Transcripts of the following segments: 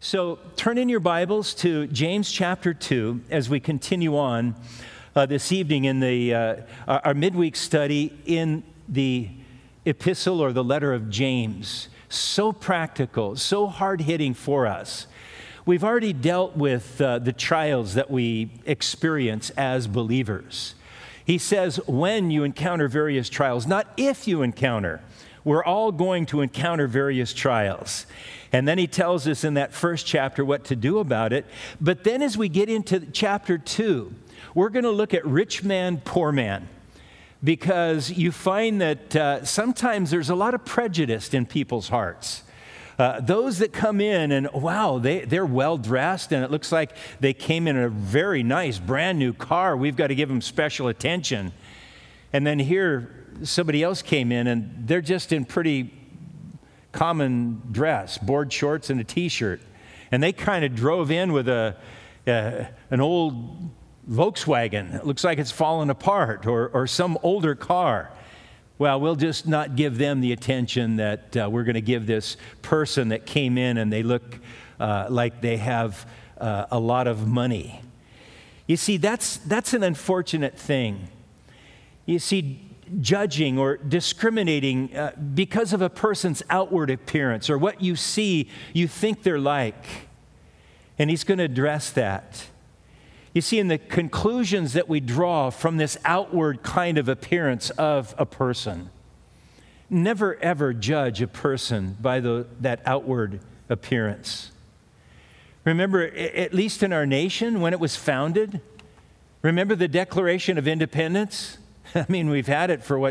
So turn in your Bibles to James chapter 2 as we continue on this evening in our midweek study in the epistle or the letter of James. So practical, so hard-hitting for us. We've already dealt with the trials that we experience as believers. He says when you encounter various trials, not if you encounter. We're all going to encounter various trials. And then he tells us in that first chapter what to do about it. But then as we get into chapter 2, we're going to look at rich man, poor man. Because you find that sometimes there's a lot of prejudice in people's hearts. Those that come in and, wow, they're well-dressed and it looks like they came in a very nice brand new car. We've got to give them special attention. And then here, somebody else came in and they're just in pretty common dress, board shorts and a T-shirt. And they kind of drove in with an old Volkswagen. It looks like it's fallen apart, or some older car. Well, we'll just not give them the attention that we're going to give this person that came in and they look like they have a lot of money. You see, that's an unfortunate thing. You see, judging or discriminating because of a person's outward appearance or what you see, you think they're like. And he's going to address that. You see, in the conclusions that we draw from this outward kind of appearance of a person, never ever judge a person by that outward appearance. Remember, at least in our nation, when it was founded, remember the Declaration of Independence? I mean, we've had it for,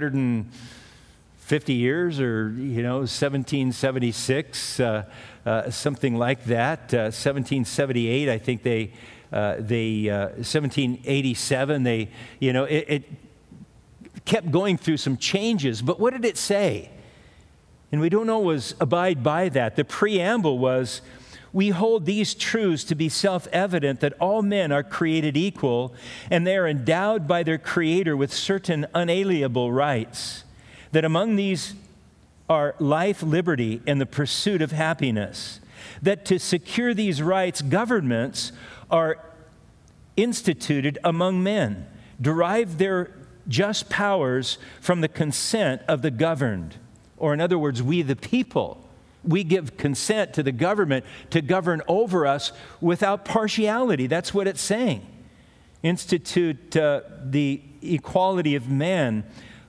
250 years or, 1776, something like that. 1778, I think 1787, it kept going through some changes. But what did it say? And we don't always abide by that. The preamble was, we hold these truths to be self-evident that all men are created equal and they are endowed by their Creator with certain unalienable rights, that among these are life, liberty, and the pursuit of happiness, that to secure these rights, governments are instituted among men, derive their just powers from the consent of the governed, or in other words, we the people. We give consent to the government to govern over us without partiality. That's what it's saying. Institute the equality of man,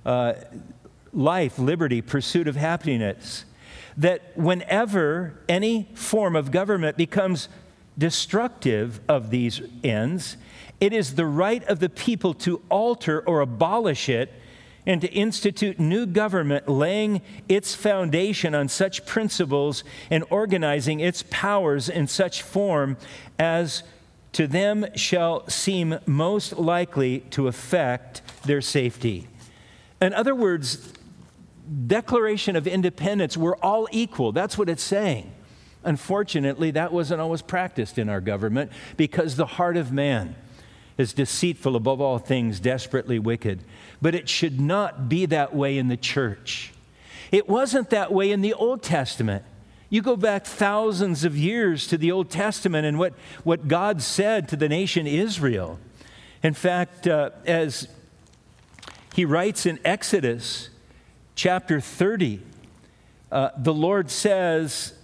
life, liberty, pursuit of happiness. That whenever any form of government becomes destructive of these ends, it is the right of the people to alter or abolish it and to institute new government, laying its foundation on such principles and organizing its powers in such form as to them shall seem most likely to affect their safety. In other words, Declaration of Independence, we're all equal. That's what it's saying. Unfortunately, that wasn't always practiced in our government because the heart of man is deceitful above all things, desperately wicked. But it should not be that way in the church. It wasn't that way in the Old Testament. You go back thousands of years to the Old Testament and what God said to the nation Israel. In fact, as he writes in Exodus chapter 30, the Lord says,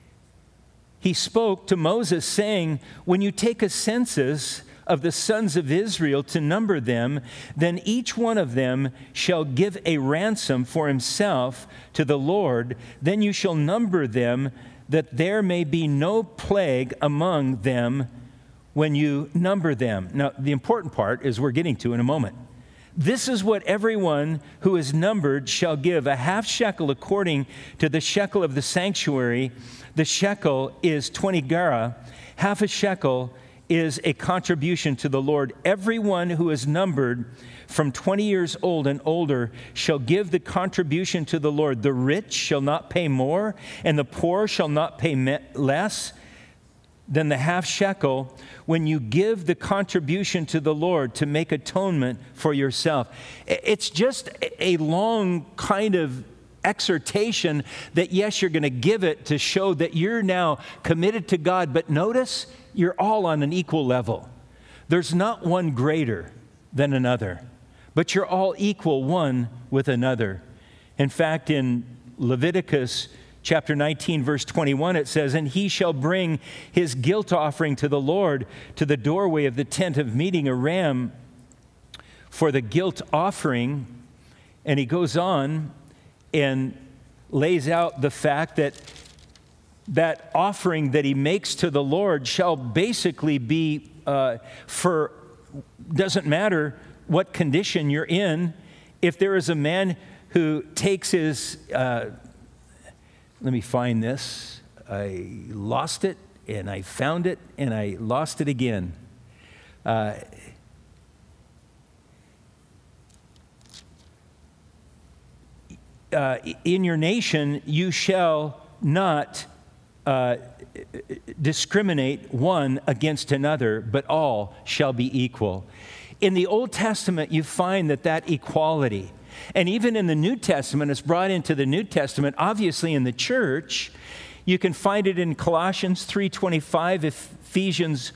he spoke to Moses saying, when you take a census of the sons of Israel to number them, then each one of them shall give a ransom for himself to the Lord. Then you shall number them, that there may be no plague among them when you number them. Now, the important part is we're getting to in a moment. This is what everyone who is numbered shall give, a half shekel according to the shekel of the sanctuary. The shekel is 20 gerah. Half a shekel is a contribution to the Lord. Everyone who is numbered from 20 years old and older shall give the contribution to the Lord. The rich shall not pay more, and the poor shall not pay less than the half shekel when you give the contribution to the Lord to make atonement for yourself. It's just a long kind of exhortation that, yes, you're going to give it to show that you're now committed to God. But notice, you're all on an equal level. There's not one greater than another, but you're all equal one with another. In fact, in Leviticus chapter 19, verse 21, it says, "And he shall bring his guilt offering to the Lord to the doorway of the tent of meeting, a ram for the guilt offering." And he goes on and lays out the fact that that offering that he makes to the Lord shall basically be doesn't matter what condition you're in. If there is a man who takes his, let me find this. I lost it, and I found it, and I lost it again. In your nation, you shall not discriminate one against another, but all shall be equal. In the Old Testament, you find that equality, and even in the New Testament, it's brought into the New Testament, obviously in the church. You can find it in Colossians 3:25, Ephesians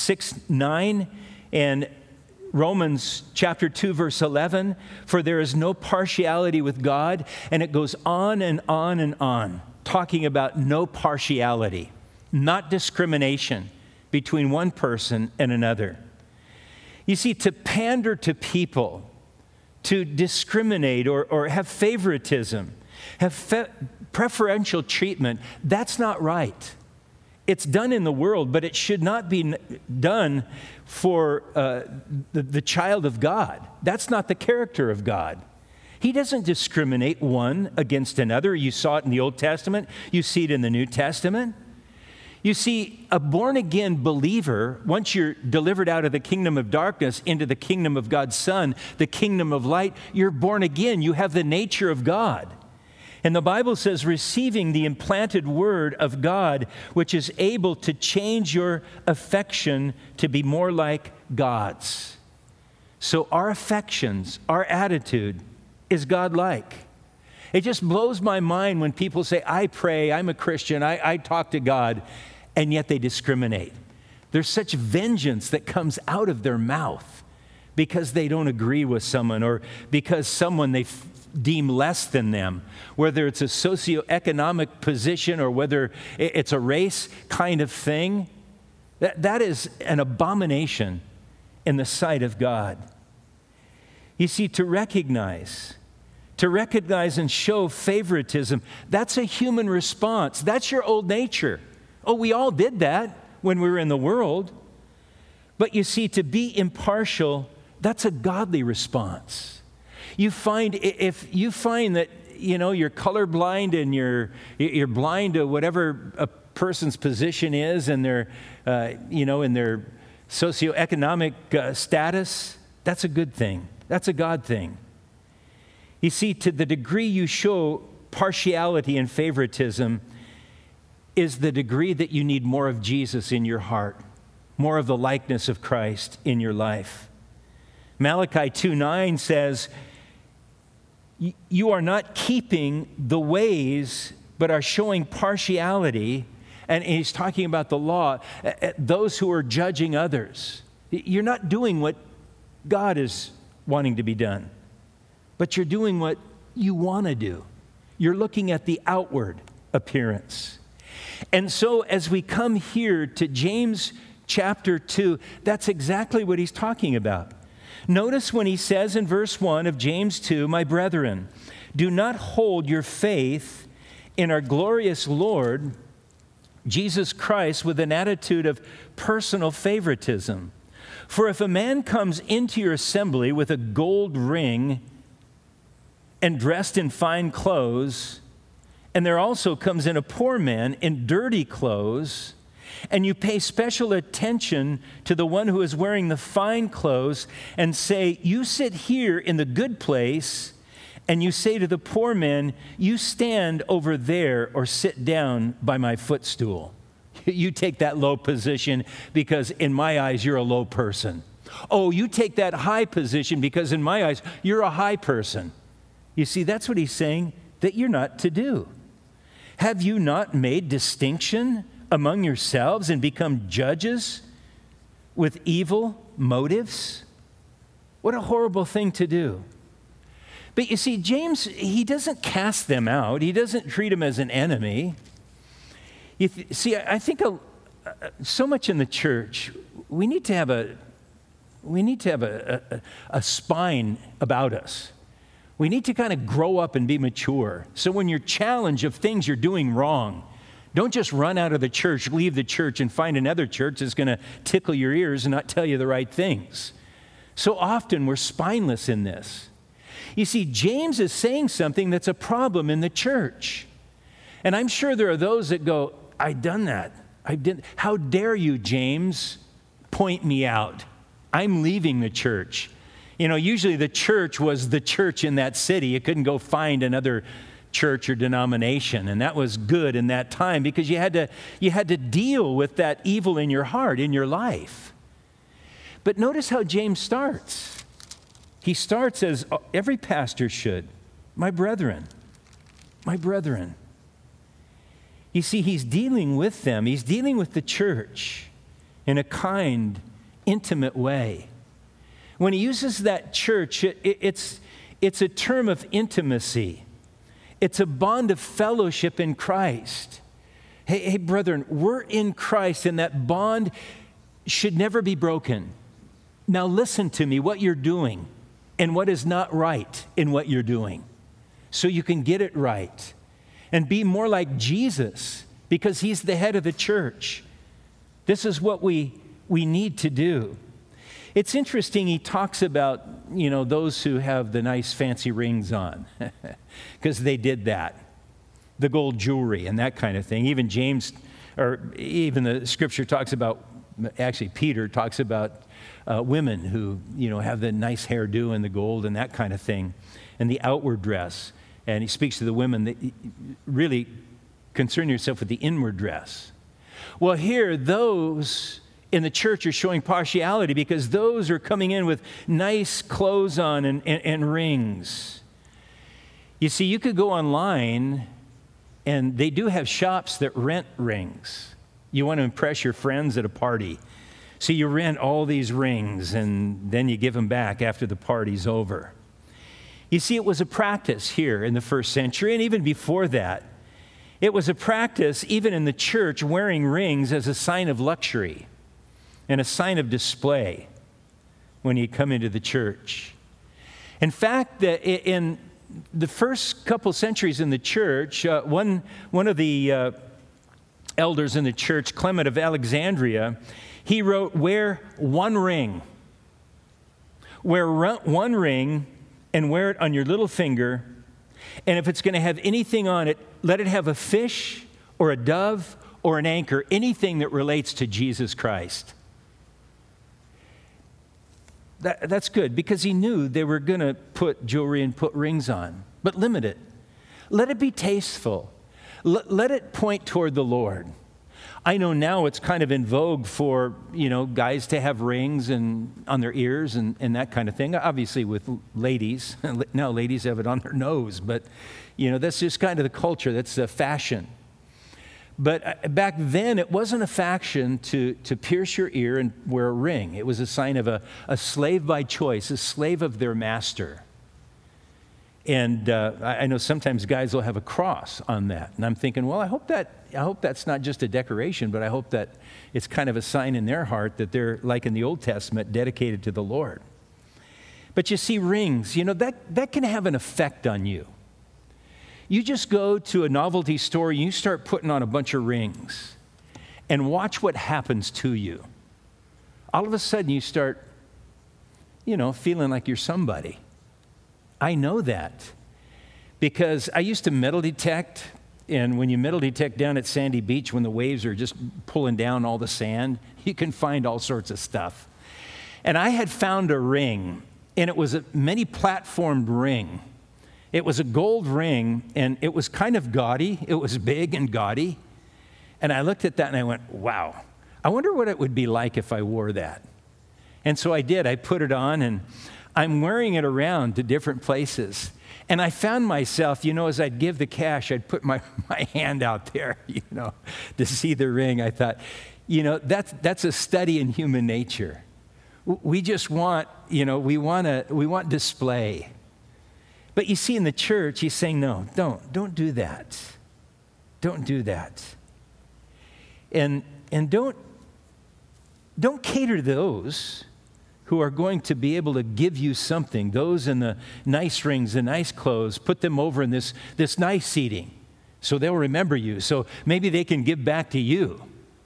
6:9, and Romans chapter 2, verse 11, "For there is no partiality with God," and it goes on and on and on, talking about no partiality, not discrimination between one person and another. You see, to pander to people, to discriminate or have favoritism, have preferential treatment, that's not right. It's done in the world, but it should not be done for the child of God. That's not the character of God. He doesn't discriminate one against another. You saw it in the Old Testament. You see it in the New Testament. You see, a born-again believer, once you're delivered out of the kingdom of darkness into the kingdom of God's Son, the kingdom of light, you're born again. You have the nature of God. And the Bible says, receiving the implanted word of God, which is able to change your affection to be more like God's. So our affections, our attitude is God-like. It just blows my mind when people say, I pray, I'm a Christian, I talk to God, and yet they discriminate. There's such vengeance that comes out of their mouth because they don't agree with someone or because someone they deem less than them, whether it's a socioeconomic position or whether it's a race kind of thing. That is an abomination in the sight of God. You see, to recognize and show favoritism, that's a human response. That's your old nature. Oh, we all did that when we were in the world. But you see, to be impartial, that's a godly response. If you find that, you're colorblind and you're blind to whatever a person's position is and their, in their socioeconomic status, that's a good thing. That's a God thing. You see, to the degree you show partiality and favoritism is the degree that you need more of Jesus in your heart, more of the likeness of Christ in your life. Malachi 2:9 says, you are not keeping the ways, but are showing partiality. And he's talking about the law, those who are judging others. You're not doing what God is wanting to be done, but you're doing what you want to do. You're looking at the outward appearance. And so as we come here to James chapter 2, that's exactly what he's talking about. Notice when he says in verse 1 of James 2, "My brethren, do not hold your faith in our glorious Lord Jesus Christ with an attitude of personal favoritism. For if a man comes into your assembly with a gold ring and dressed in fine clothes, and there also comes in a poor man in dirty clothes, and you pay special attention to the one who is wearing the fine clothes and say, 'You sit here in the good place,' and you say to the poor man, 'You stand over there or sit down by my footstool.' You take that low position because in my eyes you're a low person. Oh, you take that high position because in my eyes you're a high person." You see, that's what he's saying. that you're not to do? Have you not made distinction among yourselves and become judges with evil motives? What a horrible thing to do. But you see, James, he doesn't cast them out. He doesn't treat them as an enemy. See, I think so much in the church, we need to have a spine about us. We need to kind of grow up and be mature. So when you're challenged of things you're doing wrong, don't just run out of the church, leave the church, and find another church that's going to tickle your ears and not tell you the right things. So often we're spineless in this. You see, James is saying something that's a problem in the church. And I'm sure there are those that go, I've done that. How dare you, James, point me out? I'm leaving the church. You know, usually the church was the church in that city. You couldn't go find another church or denomination, and that was good in that time because you had to deal with that evil in your heart, in your life. But notice how James starts. He starts as every pastor should, my brethren, my brethren. You see, he's dealing with them. He's dealing with the church in a kind, intimate way. When he uses that church, it's a term of intimacy. It's a bond of fellowship in Christ. Hey, brethren, we're in Christ, and that bond should never be broken. Now listen to me, what you're doing and what is not right in what you're doing, so you can get it right and be more like Jesus, because he's the head of the church. This is what we need to do. It's interesting, he talks about, those who have the nice fancy rings on, because they did that, the gold jewelry and that kind of thing. Even James, or even the scripture talks about, actually Peter talks about women who, have the nice hairdo and the gold and that kind of thing, and the outward dress. And he speaks to the women that really concern yourself with the inward dress. Well, here, those in the church are showing partiality because those are coming in with nice clothes on and rings. You see, you could go online, and they do have shops that rent rings. You want to impress your friends at a party. So you rent all these rings, and then you give them back after the party's over. You see, it was a practice here in the first century, and even before that. It was a practice, even in the church, wearing rings as a sign of luxury and a sign of display when you come into the church. In fact, in the first couple centuries in the church, one of the elders in the church, Clement of Alexandria, he wrote, wear one ring. Wear one ring and wear it on your little finger. And if it's going to have anything on it, let it have a fish or a dove or an anchor, anything that relates to Jesus Christ. That's good, because he knew they were going to put jewelry and put rings on. But limit it. Let it be tasteful. Let it point toward the Lord. I know now it's kind of in vogue for, guys to have rings and on their ears and that kind of thing. Obviously with ladies. Now ladies have it on their nose. But, that's just kind of the culture. That's the fashion. But back then, it wasn't a fashion to pierce your ear and wear a ring. It was a sign of a slave by choice, a slave of their master. And I know sometimes guys will have a cross on that. And I'm thinking, well, I hope that's not just a decoration, but I hope that it's kind of a sign in their heart that they're, like in the Old Testament, dedicated to the Lord. But you see, rings, that can have an effect on you. You just go to a novelty store, and you start putting on a bunch of rings, and watch what happens to you. All of a sudden, you start, feeling like you're somebody. I know that because I used to metal detect, and when you metal detect down at Sandy Beach, when the waves are just pulling down all the sand, you can find all sorts of stuff. And I had found a ring, and it was a many-platformed ring. It was a gold ring, and it was kind of gaudy. It was big and gaudy. And I looked at that, and I went, wow, I wonder what it would be like if I wore that. And so I did. I put it on, and I'm wearing it around to different places. And I found myself, as I'd give the cash, I'd put my hand out there, to see the ring. I thought, that's a study in human nature. We just want, we want display. But you see in the church, he's saying, no, don't do that. Don't do that. And don't cater to those who are going to be able to give you something. Those in the nice rings, the nice clothes, put them over in this nice seating so they'll remember you. So maybe they can give back to you.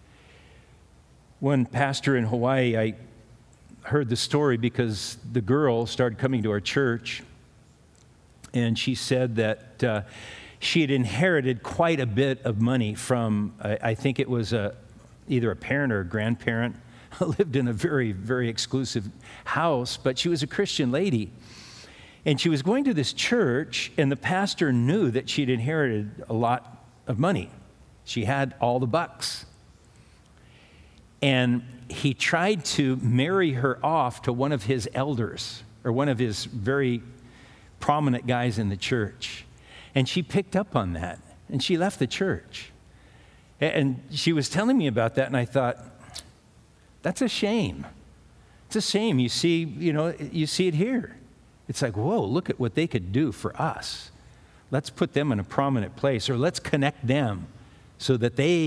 One pastor in Hawaii, I heard the story because the girl started coming to our church, and she said that she had inherited quite a bit of money from, I think it was either a parent or a grandparent, lived in a very, very exclusive house, but she was a Christian lady. And she was going to this church, and the pastor knew that she'd inherited a lot of money. She had all the bucks. And he tried to marry her off to one of his elders, or one of his very prominent guys in the church. And she picked up on that, and she left the church. And she was telling me about that, and I thought, that's a shame. It's a shame. You see it here. It's like, whoa, look at what they could do for us. Let's put them in a prominent place, or let's connect them so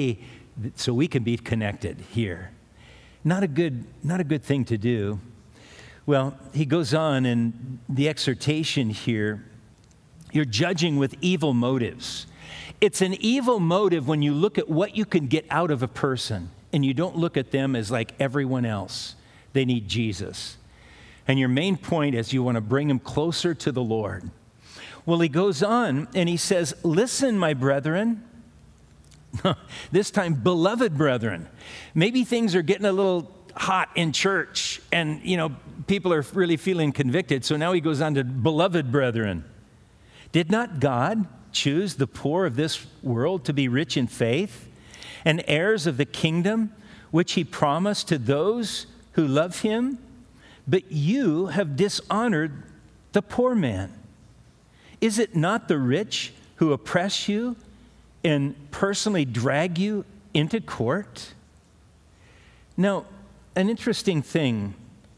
we can be connected here. Not a good thing to do. Well, he goes on in the exhortation here. You're judging with evil motives. It's an evil motive when you look at what you can get out of a person and you don't look at them as like everyone else. They need Jesus. And your main point is you want to bring them closer to the Lord. Well, he goes on and he says, listen, my brethren. This time, beloved brethren. Maybe things are getting a little hot in church and, people are really feeling convicted. So now he goes on to beloved brethren. Did not God choose the poor of this world to be rich in faith and heirs of the kingdom which he promised to those who love him? But you have dishonored the poor man. Is it not the rich who oppress you and personally drag you into court? Now, an interesting thing,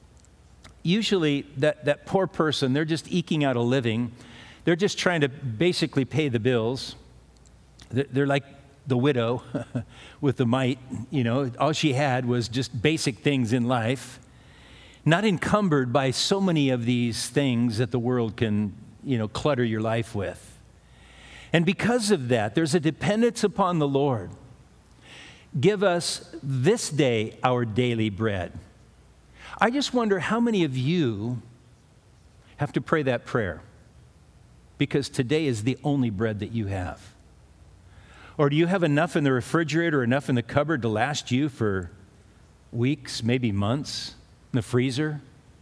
usually that poor person, they're just eking out a living. They're just trying to basically pay the bills. They're like the widow with the mite, all she had was just basic things in life, not encumbered by so many of these things that the world can, clutter your life with. And because of that, there's a dependence upon the Lord. Give us this day our daily bread. I just wonder how many of you have to pray that prayer because today is the only bread that you have. Or do you have enough in the refrigerator, enough in the cupboard to last you for weeks, maybe months, in the freezer?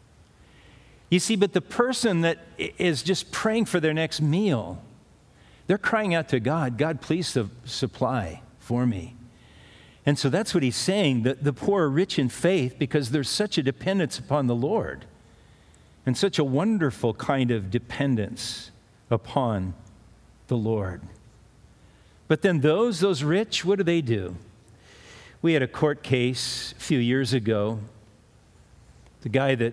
You see, but the person that is just praying for their next meal, they're crying out to God, God, please supply for me. And so that's what he's saying, that the poor are rich in faith because there's such a dependence upon the Lord and such a wonderful kind of dependence upon the Lord. But then those rich, what do? We had a court case a few years ago. The guy that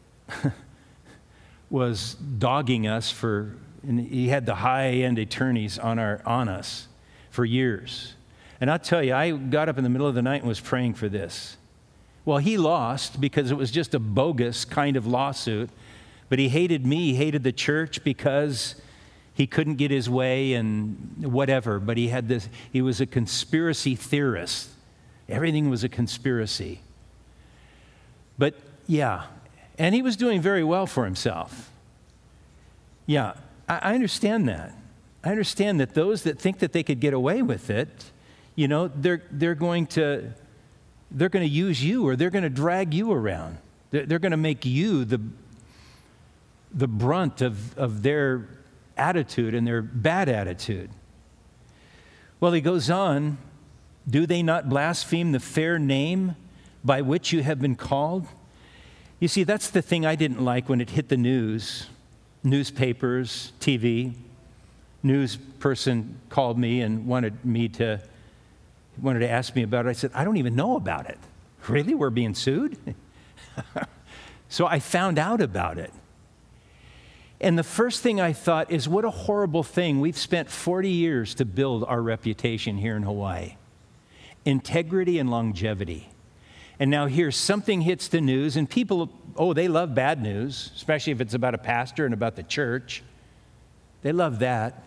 was dogging us and he had the high-end attorneys on us for years. And I'll tell you, I got up in the middle of the night and was praying for this. Well, he lost because it was just a bogus kind of lawsuit, but he hated me, he hated the church because he couldn't get his way and whatever, but he was a conspiracy theorist. Everything was a conspiracy. But yeah, and he was doing very well for himself. Yeah, I understand that. I understand that those that think that they could get away with it, they're going to use you, or they're going to drag you around. They're going to make you the brunt of their attitude and their bad attitude. Well, he goes on, do they not blaspheme the fair name by which you have been called? You see, that's the thing I didn't like when it hit the news newspapers, TV. News person called me and wanted to ask me about it. I said, I don't even know about it. Really? We're being sued? So I found out about it. And the first thing I thought is, what a horrible thing. We've spent 40 years to build our reputation here in Hawaii. Integrity and longevity. And now here, something hits the news, and people, they love bad news, especially if it's about a pastor and about the church. They love that.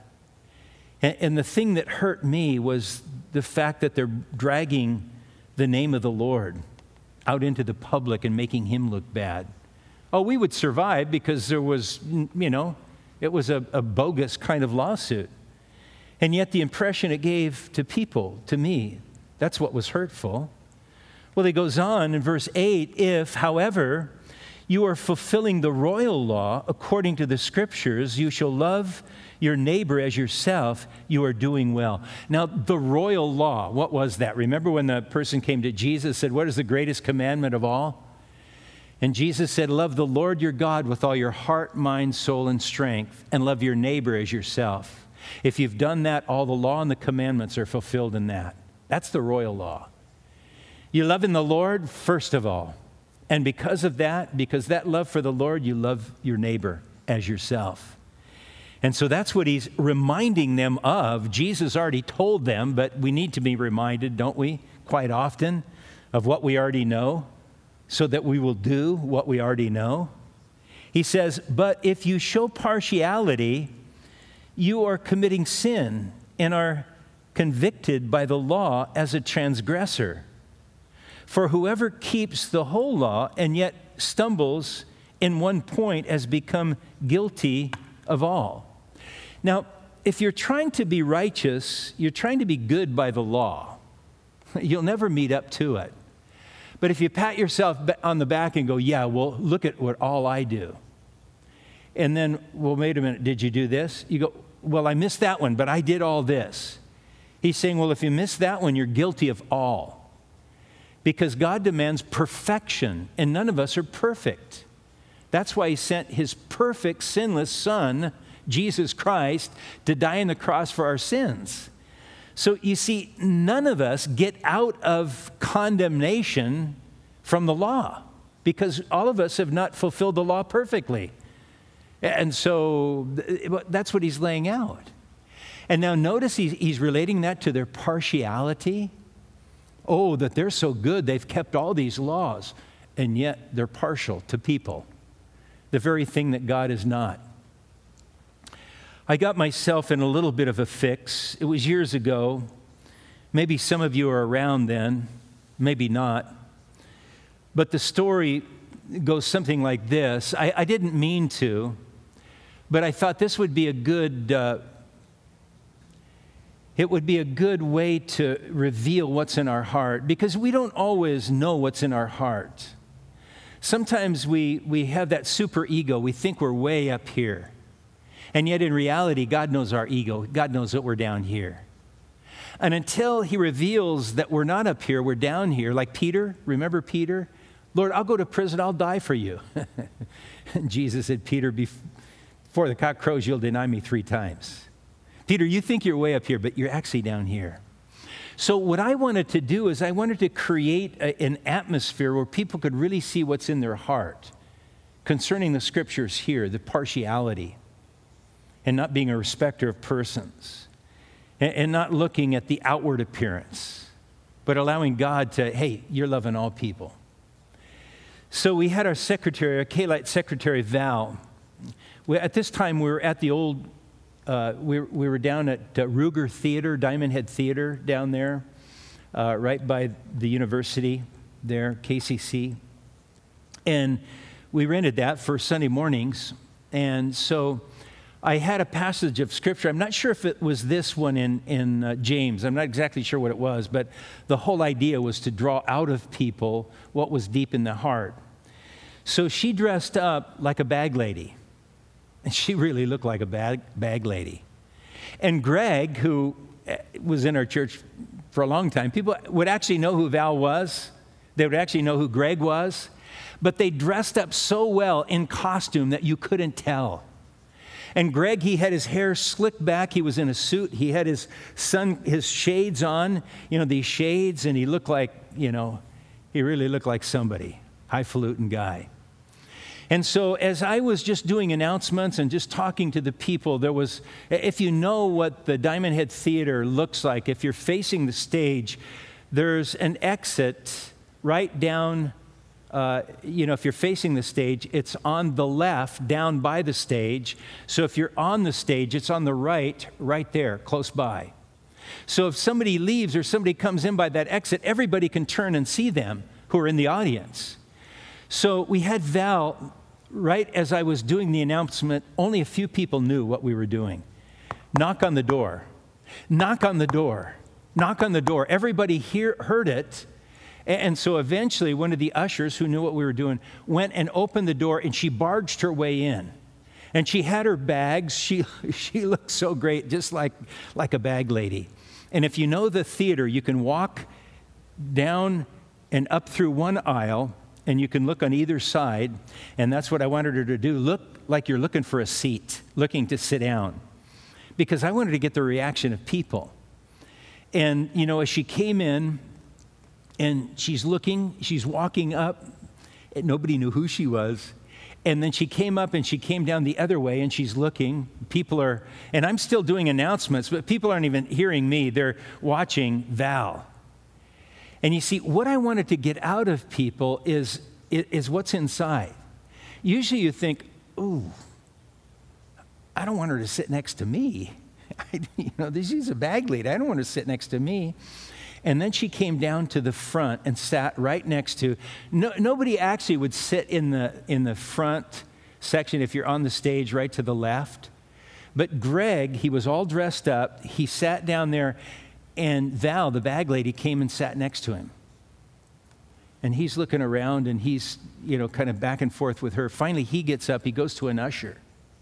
And the thing that hurt me was the fact that they're dragging the name of the Lord out into the public and making him look bad. Oh, we would survive because there was, it was a bogus kind of lawsuit. And yet the impression it gave to people, to me, that's what was hurtful. Well, it goes on in verse 8, if, however, you are fulfilling the royal law according to the scriptures, you shall love your neighbor as yourself, you are doing well. Now, the royal law, what was that? Remember when the person came to Jesus and said, what is the greatest commandment of all? And Jesus said, love the Lord your God with all your heart, mind, soul, and strength, and love your neighbor as yourself. If you've done that, all the law and the commandments are fulfilled in that. That's the royal law. You love in the Lord, first of all. And because that love for the Lord, you love your neighbor as yourself. And so that's what he's reminding them of. Jesus already told them, but we need to be reminded, don't we, quite often, of what we already know, so that we will do what we already know. He says, but if you show partiality, you are committing sin and are convicted by the law as a transgressor. For whoever keeps the whole law and yet stumbles in one point has become guilty of all. Now, if you're trying to be righteous, you're trying to be good by the law. You'll never meet up to it. But if you pat yourself on the back and go, yeah, well, look at what all I do. And then, well, wait a minute, did you do this? You go, well, I missed that one, but I did all this. He's saying, well, if you missed that one, you're guilty of all. Because God demands perfection, and none of us are perfect. That's why he sent his perfect, sinless Son, Jesus Christ, to die on the cross for our sins. So you see, none of us get out of condemnation from the law because all of us have not fulfilled the law perfectly. And so that's what he's laying out. And now notice he's relating that to their partiality. Oh, that they're so good, they've kept all these laws, and yet they're partial to people, the very thing that God is not. I got myself in a little bit of a fix. It was years ago. Maybe some of you are around then, maybe not. But the story goes something like this. I didn't mean to, but I thought this would be a good, it would be a good way to reveal what's in our heart, because we don't always know what's in our heart. Sometimes we have that super ego. We think we're way up here. And yet in reality, God knows our ego. God knows that we're down here. And until he reveals that we're not up here, we're down here, like Peter, remember Peter? Lord, I'll go to prison, I'll die for you. And Jesus said, Peter, before the cock crows, you'll deny me 3 times. Peter, you think you're way up here, but you're actually down here. So what I wanted to do is I wanted to create an atmosphere where people could really see what's in their heart concerning the scriptures here, the partiality, and not being a respecter of persons, and not looking at the outward appearance, but allowing God to, hey, you're loving all people. So we had our secretary, our K-Lite secretary, Val. At this time, we were at the old, we were down at Ruger Theater, Diamond Head Theater down there, right by the university there, KCC. And we rented that for Sunday mornings. And so I had a passage of scripture. I'm not sure if it was this one in James. I'm not exactly sure what it was, but the whole idea was to draw out of people what was deep in the heart. So she dressed up like a bag lady, and she really looked like a bag lady. And Greg, who was in our church for a long time, people would actually know who Val was. They would actually know who Greg was, but they dressed up so well in costume that you couldn't tell. And Greg, he had his hair slicked back. He was in a suit. He had his shades on, these shades, and he looked like, he really looked like somebody, highfalutin guy. And so as I was just doing announcements and just talking to the people, there was, if you know what the Diamond Head Theater looks like, if you're facing the stage, there's an exit right down, if you're facing the stage, it's on the left, down by the stage. So if you're on the stage, it's on the right there, close by. So if somebody leaves or somebody comes in by that exit, everybody can turn and see them who are in the audience. So we had Val, right as I was doing the announcement, only a few people knew what we were doing. Knock on the door. Knock on the door. Knock on the door. Everybody heard it. And so eventually one of the ushers who knew what we were doing went and opened the door, and she barged her way in. And she had her bags. She looked so great, just like a bag lady. And if you know the theater, you can walk down and up through one aisle, and you can look on either side. And that's what I wanted her to do. Look like you're looking for a seat, looking to sit down. Because I wanted to get the reaction of people. And, as she came in, and she's walking up, and nobody knew who she was. And then she came up and she came down the other way, and she's looking. And I'm still doing announcements, but people aren't even hearing me. They're watching Val. And you see, what I wanted to get out of people is what's inside. Usually you think, ooh, I don't want her to sit next to me. She's a bag lady. I don't want her to sit next to me. And then she came down to the front and sat right next to. Nobody actually would sit in the front section if you're on the stage right to the left. But Greg, he was all dressed up. He sat down there, and Val, the bag lady, came and sat next to him. And he's looking around, and he's kind of back and forth with her. Finally, he gets up. He goes to an usher.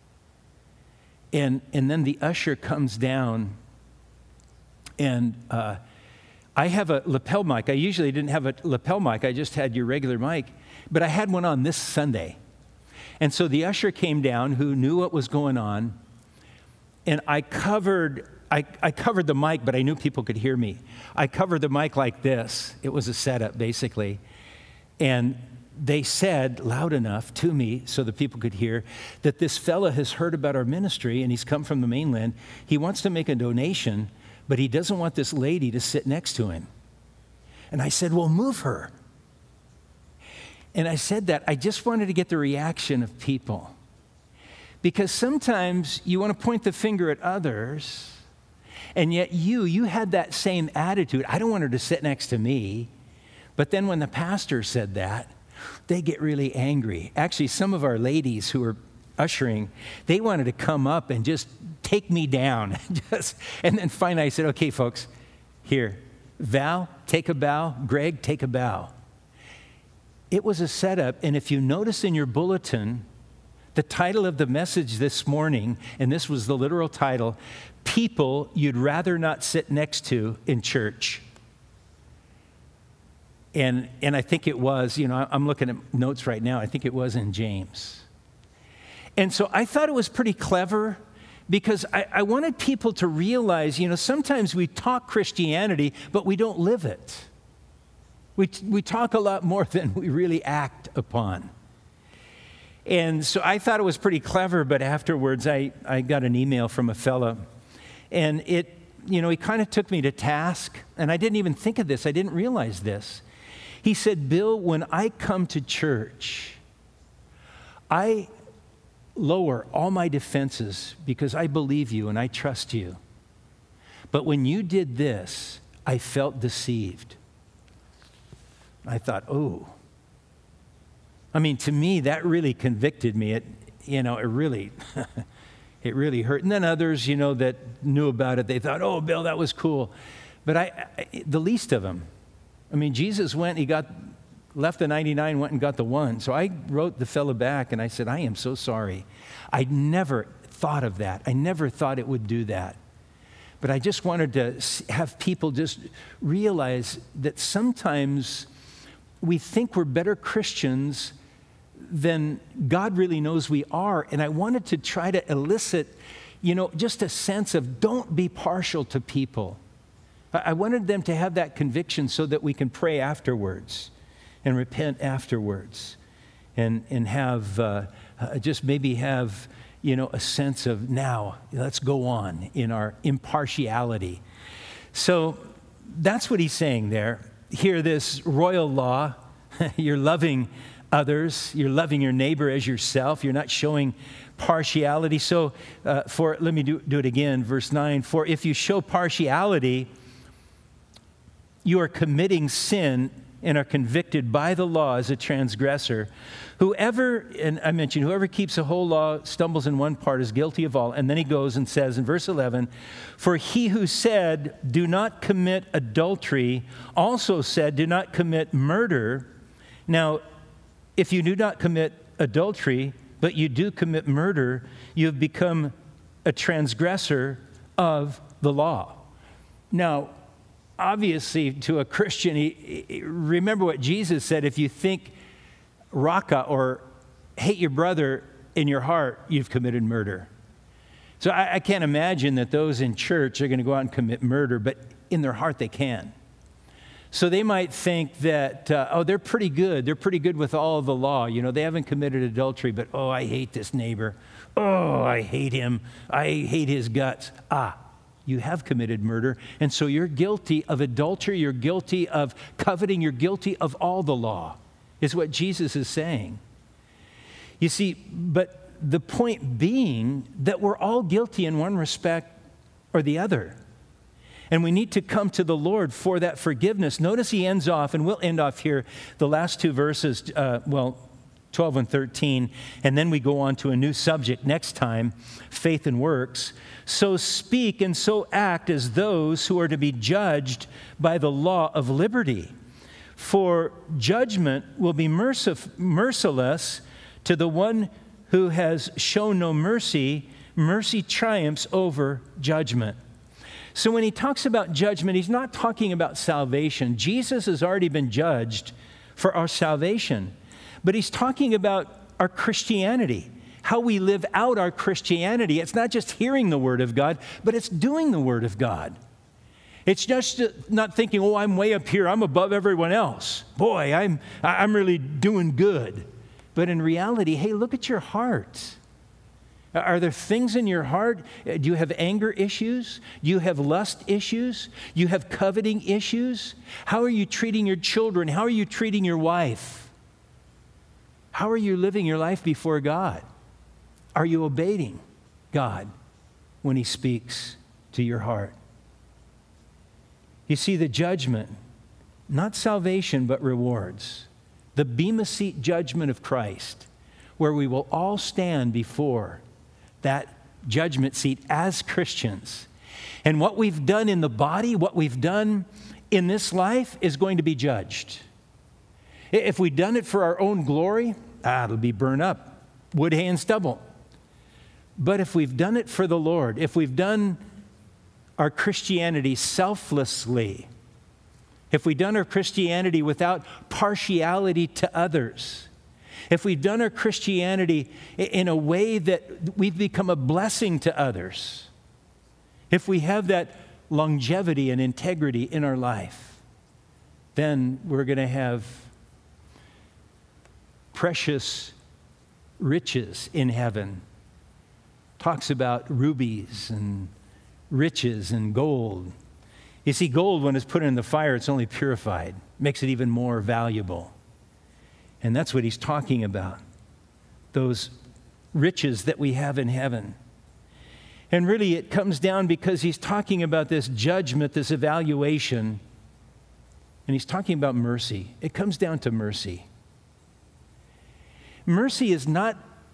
And then the usher comes down, and I have a lapel mic. I usually didn't have a lapel mic. I just had your regular mic. But I had one on this Sunday. And so the usher came down who knew what was going on. And I covered the mic, but I knew people could hear me. I covered the mic like this. It was a setup, basically. And they said loud enough to me so the people could hear that this fella has heard about our ministry, and he's come from the mainland. He wants to make a donation, but he doesn't want this lady to sit next to him. And I said, well, move her. And I said that I just wanted to get the reaction of people. Because sometimes you want to point the finger at others, and yet you had that same attitude. I don't want her to sit next to me. But then when the pastor said that, they get really angry. Actually, some of our ladies who were ushering, they wanted to come up and just take me down. And then finally I said, okay, folks, here, Val, take a bow. Greg, take a bow. It was a setup, and if you notice in your bulletin, the title of the message this morning, and this was the literal title, People You'd Rather Not Sit Next to in Church. And I think it was, I'm looking at notes right now, I think it was in James. And so I thought it was pretty clever because I wanted people to realize, sometimes we talk Christianity, but we don't live it. We talk a lot more than we really act upon. And so I thought it was pretty clever, but afterwards I got an email from a fella, and he kind of took me to task, and I didn't even think of this. I didn't realize this. He said, Bill, when I come to church, I lower all my defenses because I believe you and I trust you. But when you did this, I felt deceived. I thought, oh. I mean, to me, that really convicted me. It really, it really hurt. And then others, that knew about it, they thought, oh, Bill, that was cool. But the least of them. I mean, Jesus went, left the 99, went and got the one. So I wrote the fellow back and I said, I am so sorry. I never thought of that. I never thought it would do that. But I just wanted to have people just realize that sometimes we think we're better Christians then God really knows we are. And I wanted to try to elicit, just a sense of don't be partial to people. I wanted them to have that conviction so that we can pray afterwards and repent afterwards and have just maybe have, a sense of now, let's go on in our impartiality. So that's what he's saying there. Here, this royal law, you're loving others, you're loving your neighbor as yourself, you're not showing partiality. So let me do it again, verse 9. For if you show partiality, you are committing sin and are convicted by the law as a transgressor. Whoever keeps the whole law stumbles in one part is guilty of all. And then he goes and says in verse 11, for he who said, do not commit adultery, also said, do not commit murder. Now, if you do not commit adultery, but you do commit murder, you have become a transgressor of the law. Now, obviously, to a Christian, remember what Jesus said, if you think raka or hate your brother in your heart, you've committed murder. So I can't imagine that those in church are going to go out and commit murder, but in their heart they can. So they might think that, they're pretty good. They're pretty good with all of the law. They haven't committed adultery, but, I hate this neighbor. Oh, I hate him. I hate his guts. You have committed murder, and so you're guilty of adultery, you're guilty of coveting, you're guilty of all the law, is what Jesus is saying. You see, but the point being that we're all guilty in one respect or the other, and we need to come to the Lord for that forgiveness. Notice he ends off, and we'll end off here, the last two verses, 12 and 13, and then we go on to a new subject next time, faith and works. So speak and so act as those who are to be judged by the law of liberty. For judgment will be merciless to the one who has shown no mercy. Mercy triumphs over judgment. So when he talks about judgment, he's not talking about salvation. Jesus has already been judged for our salvation. But he's talking about our Christianity, how we live out our Christianity. It's not just hearing the Word of God, but it's doing the Word of God. It's just not thinking, I'm way up here, I'm above everyone else. Boy, I'm really doing good. But in reality, hey, look at your heart. Are there things in your heart? Do you have anger issues? Do you have lust issues? Do you have coveting issues? How are you treating your children? How are you treating your wife? How are you living your life before God? Are you obeying God when He speaks to your heart? You see, the judgment, not salvation, but rewards. The Bema Seat judgment of Christ, where we will all stand before that judgment seat as Christians. And what we've done in the body, what we've done in this life is going to be judged. If we've done it for our own glory, it'll be burned up, wood, hay, and stubble. But if we've done it for the Lord, if we've done our Christianity selflessly, if we've done our Christianity without partiality to others, if we've done our Christianity in a way that we've become a blessing to others, if we have that longevity and integrity in our life, then we're going to have precious riches in heaven. Talks about rubies and riches and gold. You see, gold, when it's put in the fire, it's only purified, makes it even more valuable. And that's what he's talking about, those riches that we have in heaven. And really, it comes down because he's talking about this judgment, this evaluation, and he's talking about mercy. It comes down to mercy. Mercy is not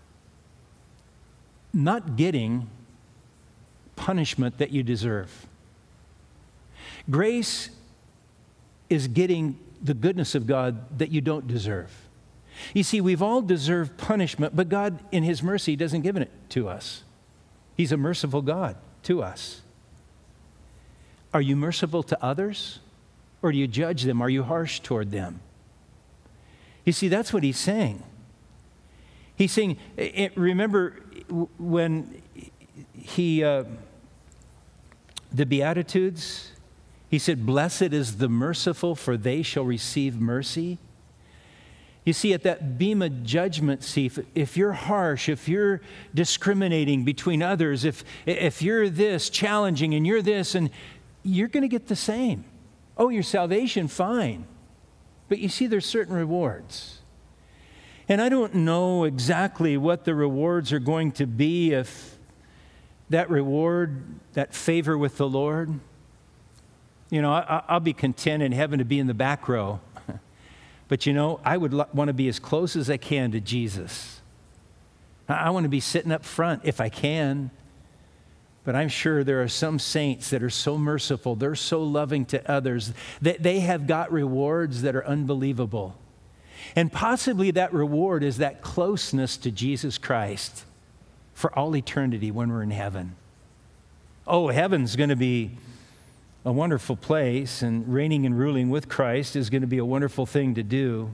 getting punishment that you deserve. Grace is getting the goodness of God that you don't deserve. You see, we've all deserved punishment, but God, in His mercy, doesn't give it to us. He's a merciful God to us. Are you merciful to others, or do you judge them? Are you harsh toward them? You see, that's what he's saying. He's saying, remember when the Beatitudes, he said, "Blessed is the merciful, for they shall receive mercy." You see, at that bema judgment seat, if you're harsh, if you're discriminating between others, if you're this challenging and you're this, and you're going to get the same. Oh, your salvation, fine. But you see, there's certain rewards. And I don't know exactly what the rewards are going to be if that reward, that favor with the Lord. You know, I'll be content in heaven to be in the back row. But you know, I would want to be as close as I can to Jesus. I want to be sitting up front if I can. But I'm sure there are some saints that are so merciful, they're so loving to others, that they have got rewards that are unbelievable. And possibly that reward is that closeness to Jesus Christ for all eternity when we're in heaven. Oh, heaven's going to be a wonderful place, and reigning and ruling with Christ is going to be a wonderful thing to do.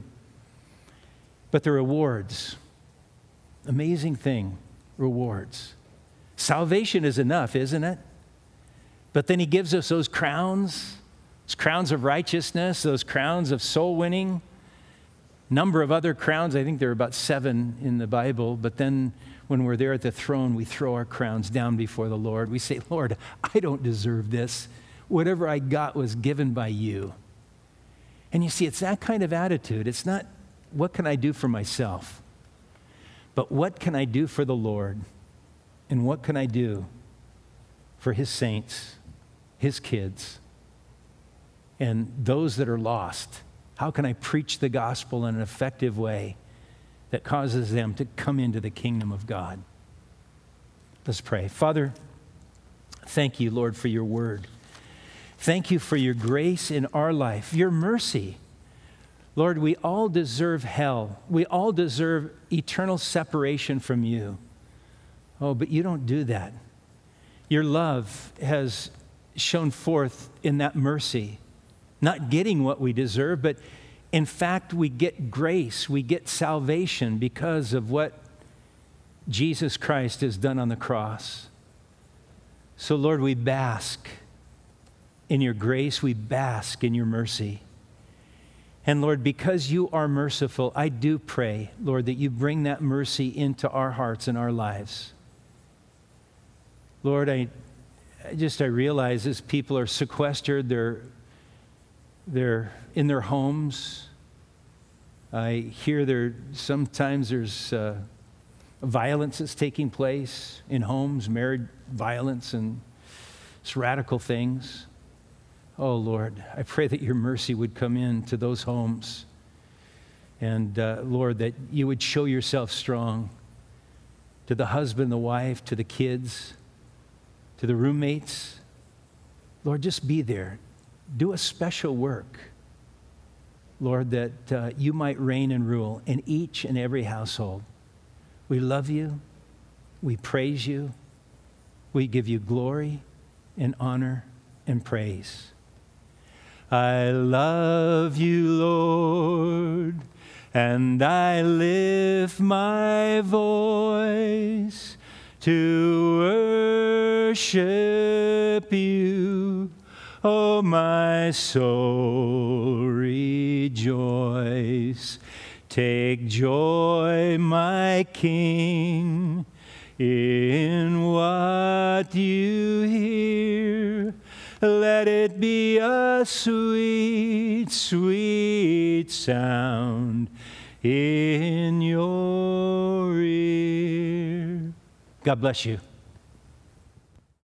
But the rewards, amazing thing, rewards. Salvation is enough, isn't it? But then he gives us those crowns of righteousness, those crowns of soul winning, number of other crowns. I think there are about 7 in the Bible. But then when we're there at the throne, we throw our crowns down before the Lord. We say, "Lord, I don't deserve this. Whatever I got was given by you." And you see, it's that kind of attitude. It's not, what can I do for myself? But what can I do for the Lord? And what can I do for his saints, his kids, and those that are lost? How can I preach the gospel in an effective way that causes them to come into the kingdom of God? Let's pray. Father, thank you, Lord, for your word. Thank you for your grace in our life, your mercy. Lord, we all deserve hell. We all deserve eternal separation from you. Oh, but you don't do that. Your love has shone forth in that mercy, not getting what we deserve, but in fact, we get grace, we get salvation because of what Jesus Christ has done on the cross. So, Lord, we bask in your grace, we bask in your mercy. And Lord, because you are merciful, I do pray, Lord, that you bring that mercy into our hearts and our lives. Lord, I realize as people are sequestered, they're in their homes. I hear sometimes there's violence that's taking place in homes, marriage violence, and it's radical things. Oh, Lord, I pray that your mercy would come into those homes. And, Lord, that you would show yourself strong to the husband, the wife, to the kids, to the roommates. Lord, just be there. Do a special work, Lord, that you might reign and rule in each and every household. We love you. We praise you. We give you glory and honor and praise. I love you, Lord, and I lift my voice to worship you. Oh, my soul, rejoice. Take joy, my King, in what you hear. Let it be a sweet, sweet sound in your ear. God bless you.